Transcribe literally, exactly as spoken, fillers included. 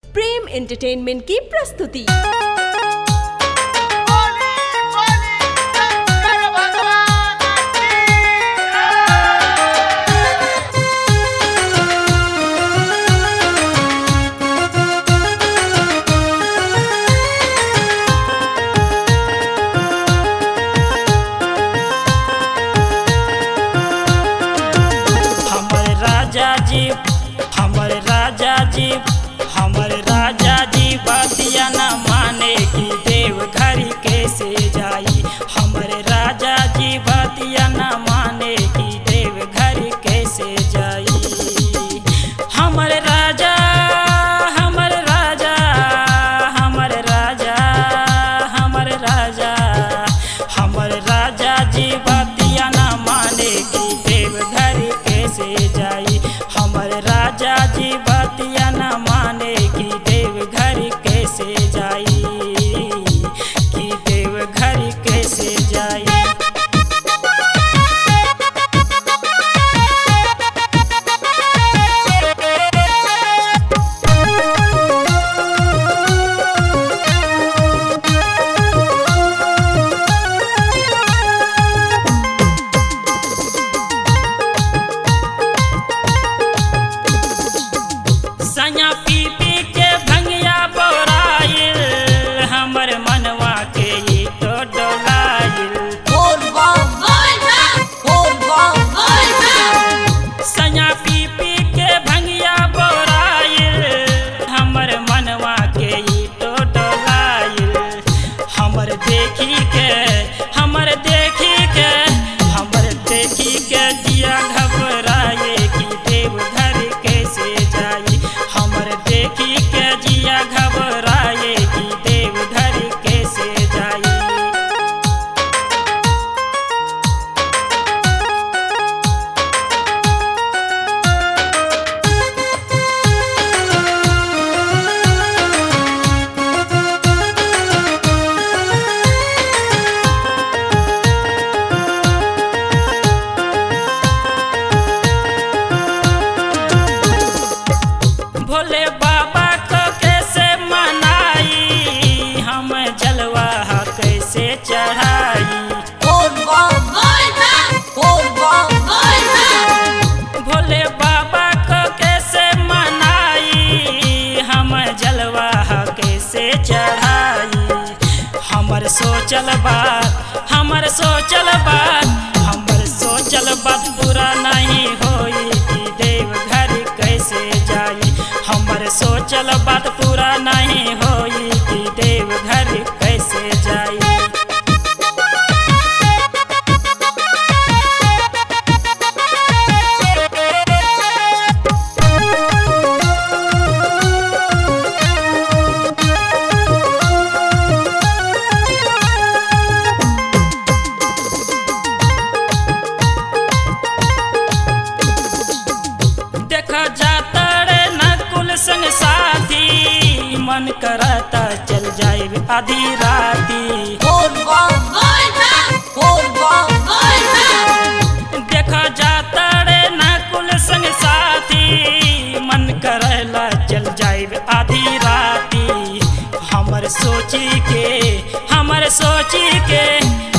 प्रेम entertainment की प्रस्तुति। हमर राजा जी हमर राजा जी बतिया न माने कि देव घर कैसे जाई। हमर राजा जी बतिया न माने कि देव घर कैसे जाई। हमर राजा हमर राजा हमर राजा हमर राजा हमर राजा जी बतिया न माने कि देव घर कैसे जाई। हमर राजा जी बतिया न माने कि देव घर कैसे जाई, कि देव घर कैसे जाई। सैया पी पी के भंगिया बोराइल हमर मनवा के ये तो डोलाइल। सैया पी पी के भंगिया बोराइल हमर मनवा के ये तो डोलाइल। हमर देखी के हमर देखी के हमर देखी के दिया घबराए कि देव घर कैसे जाई। हमर देखी के जिया घबराए कि देव घर कैसे जाई। भोले बाबा को कैसे मनाई, हम जलवा कैसे चढ़ाई। भोले बाबा को कैसे मनाई, हम जलवा कैसे चढ़ाई। हमर सोचल बात हमर सोचल बात हमर सोचल बात पूरा नहीं होई कि देव घर कैसे जाई। हमर सोचल बात पूरा नहीं होई कि देव घर कैसे जाई। देखा जाता रे नकुल संग साथी, मन करता चल जाए आधी राती। देखा जाता रे नकुल संग साथी, मन करला चल जाए आधी राती। हमर सोची के हमर सोची के